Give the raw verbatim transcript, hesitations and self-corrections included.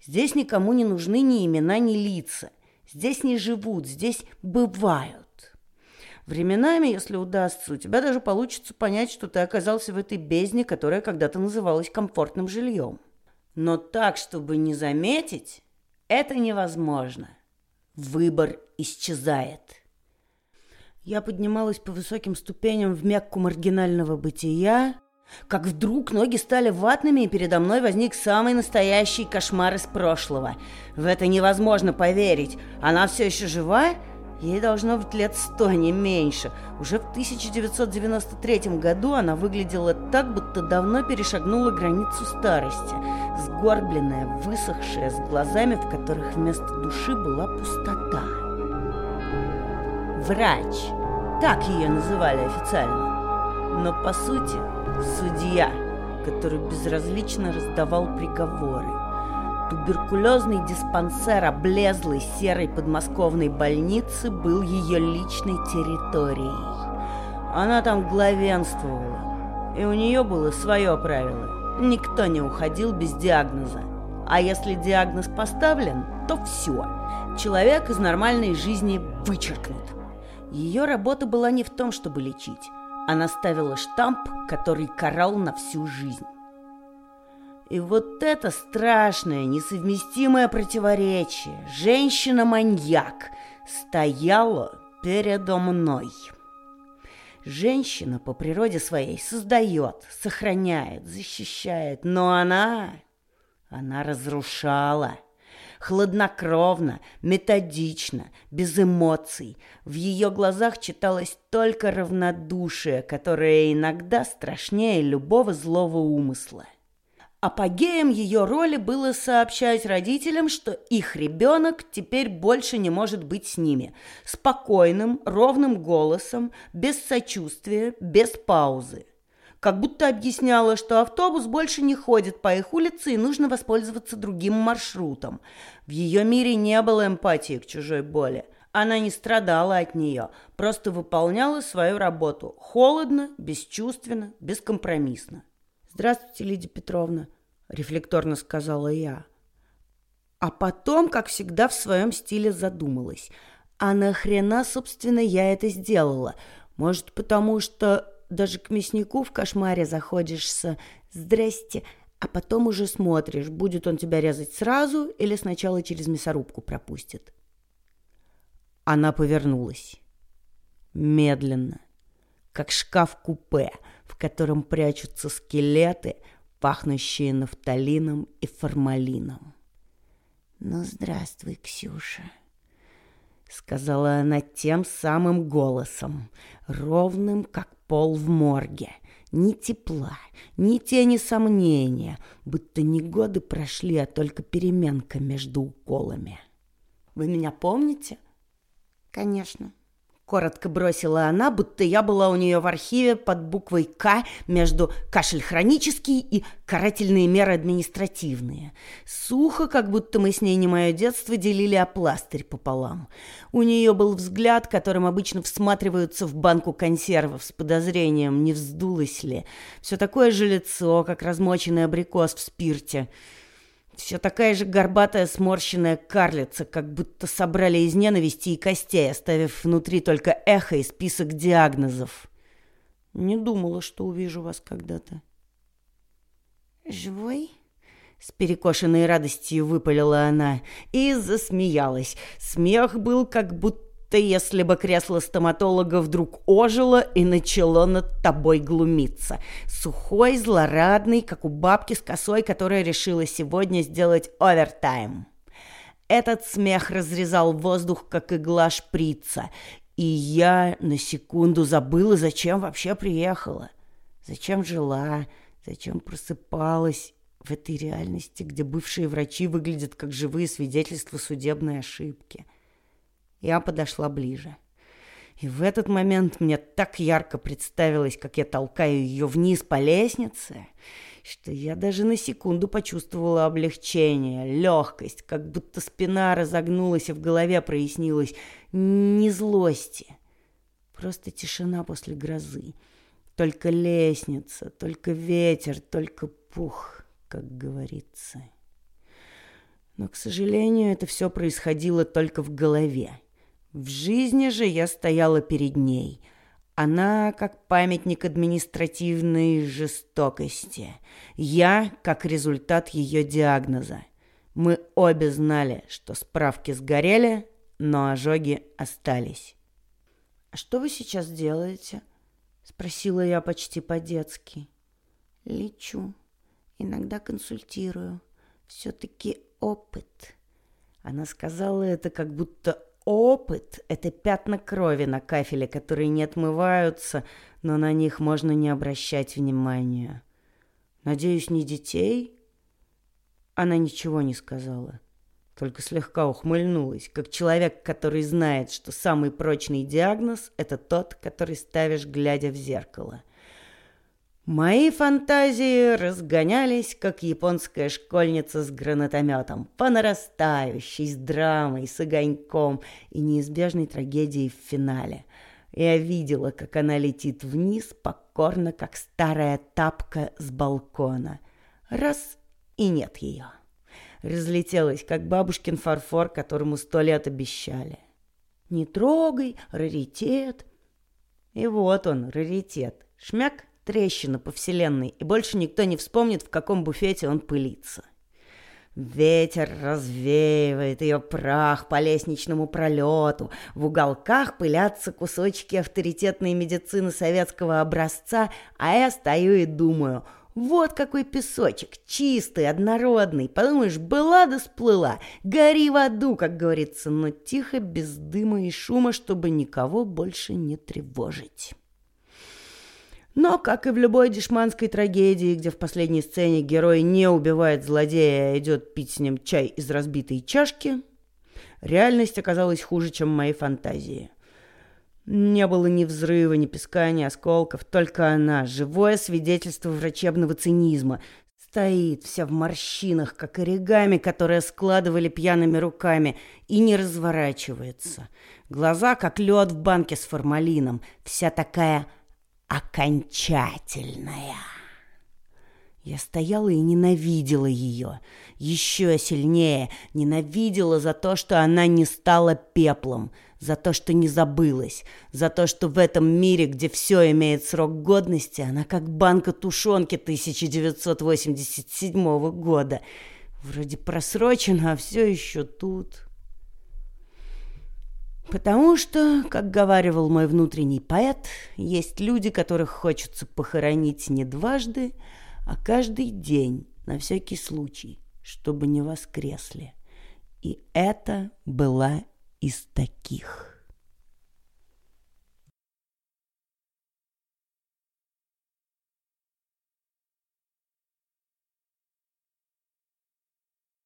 Здесь никому не нужны ни имена, ни лица. Здесь не живут, здесь бывают. Временами, если удастся, у тебя даже получится понять, что ты оказался в этой бездне, которая когда-то называлась комфортным жильем. Но так, чтобы не заметить, это невозможно. Выбор исчезает. Я поднималась по высоким ступеням в Мекку маргинального бытия, как вдруг ноги стали ватными, и передо мной возник самый настоящий кошмар из прошлого. В это невозможно поверить. Она все еще жива? Ей должно быть лет сто, не меньше. Уже в тысяча девятьсот девяносто третьем году она выглядела так, будто давно перешагнула границу старости. Сгорбленная, высохшая, с глазами, в которых вместо души была пустота. Врач. Так ее называли официально. Но по сути судья, который безразлично раздавал приговоры. Туберкулезный диспансер облезлой серой подмосковной больницы был ее личной территорией. Она там главенствовала, и у нее было свое правило. Никто не уходил без диагноза. А если диагноз поставлен, то все. Человек из нормальной жизни вычеркнут. Ее работа была не в том, чтобы лечить. Она ставила штамп, который карал на всю жизнь. И вот это страшное, несовместимое противоречие, женщина-маньяк, стояла передо мной. Женщина по природе своей создает, сохраняет, защищает, но она, она разрушала. Хладнокровно, методично, без эмоций. В ее глазах читалось только равнодушие, которое иногда страшнее любого злого умысла. Апогеем ее роли было сообщать родителям, что их ребенок теперь больше не может быть с ними. Спокойным, ровным голосом, без сочувствия, без паузы. Как будто объясняла, что автобус больше не ходит по их улице и нужно воспользоваться другим маршрутом. В ее мире не было эмпатии к чужой боли. Она не страдала от нее, просто выполняла свою работу холодно, бесчувственно, бескомпромиссно. «Здравствуйте, Лидия Петровна», — рефлекторно сказала я. А потом, как всегда, в своем стиле задумалась. А нахрена, собственно, я это сделала? Может, потому что даже к мяснику в кошмаре заходишь с «здрасте», а потом уже смотришь, будет он тебя резать сразу или сначала через мясорубку пропустит. Она повернулась. Медленно, как шкаф-купе, в котором прячутся скелеты, пахнущие нафталином и формалином. «Ну, здравствуй, Ксюша», — сказала она тем самым голосом, ровным, как пол в морге. Ни тепла, ни тени сомнения, будто не годы прошли, а только переменка между уколами. «Вы меня помните?» «Конечно», — коротко бросила она, будто я была у нее в архиве под буквой «К» между «кашель хронический» и «карательные меры административные». Сухо, как будто мы с ней не мое детство делили о пластырь пополам. У нее был взгляд, которым обычно всматриваются в банку консервов с подозрением, не вздулось ли. Все такое же лицо, как размоченный абрикос в спирте. Все такая же горбатая сморщенная карлица, как будто собрали из ненависти и костей, оставив внутри только эхо и список диагнозов. Не думала, что увижу вас когда-то. «Живой?» — с перекошенной радостью выпалила она и засмеялась. Смех был, как будто если бы кресло стоматолога вдруг ожило и начало над тобой глумиться. Сухой, злорадный, как у бабки с косой, которая решила сегодня сделать овертайм. Этот смех разрезал воздух, как игла шприца, и я на секунду забыла, зачем вообще приехала, зачем жила, зачем просыпалась в этой реальности, где бывшие врачи выглядят как живые свидетельства судебной ошибки. Я подошла ближе. И в этот момент мне так ярко представилось, как я толкаю ее вниз по лестнице, что я даже на секунду почувствовала облегчение, легкость, как будто спина разогнулась и в голове прояснилось. Не злости, просто тишина после грозы. Только лестница, только ветер, только пух, как говорится. Но, к сожалению, это все происходило только в голове. В жизни же я стояла перед ней. Она как памятник административной жестокости. Я как результат ее диагноза. Мы обе знали, что справки сгорели, но ожоги остались. «А что вы сейчас делаете?» — спросила я почти по-детски. «Лечу. Иногда консультирую. Все-таки опыт». Она сказала это, как будто опыт — это пятна крови на кафеле, которые не отмываются, но на них можно не обращать внимания. «Надеюсь, не детей?» Она ничего не сказала, только слегка ухмыльнулась, как человек, который знает, что самый прочный диагноз — это тот, который ставишь, глядя в зеркало. Мои фантазии разгонялись, как японская школьница с гранатометом, по нарастающей, с драмой, с огоньком и неизбежной трагедией в финале. Я видела, как она летит вниз, покорно, как старая тапка с балкона. Раз — и нет ее. Разлетелась, как бабушкин фарфор, которому сто лет обещали. «Не трогай, раритет». И вот он, раритет. Шмяк, трещина по вселенной, и больше никто не вспомнит, в каком буфете он пылится. Ветер развеивает ее прах по лестничному пролету. В уголках пылятся кусочки авторитетной медицины советского образца, а я стою и думаю: вот какой песочек, чистый, однородный. Подумаешь, была да сплыла. Гори в аду, как говорится, но тихо, без дыма и шума, чтобы никого больше не тревожить. Но, как и в любой дешманской трагедии, где в последней сцене герой не убивает злодея, а идет пить с ним чай из разбитой чашки, реальность оказалась хуже, чем мои фантазии. Не было ни взрыва, ни песка, ни осколков, только она, живое свидетельство врачебного цинизма, стоит вся в морщинах, как оригами, которые складывали пьяными руками, и не разворачивается. Глаза, как лед в банке с формалином, вся такая окончательная. Я стояла и ненавидела ее. Еще сильнее ненавидела за то, что она не стала пеплом, за то, что не забылась, за то, что в этом мире, где все имеет срок годности, она как банка тушенки тысяча девятьсот восемьдесят седьмого года. Вроде просрочена, а все еще тут. Потому что, как говаривал мой внутренний поэт, есть люди, которых хочется похоронить не дважды, а каждый день, на всякий случай, чтобы не воскресли. И это была из таких.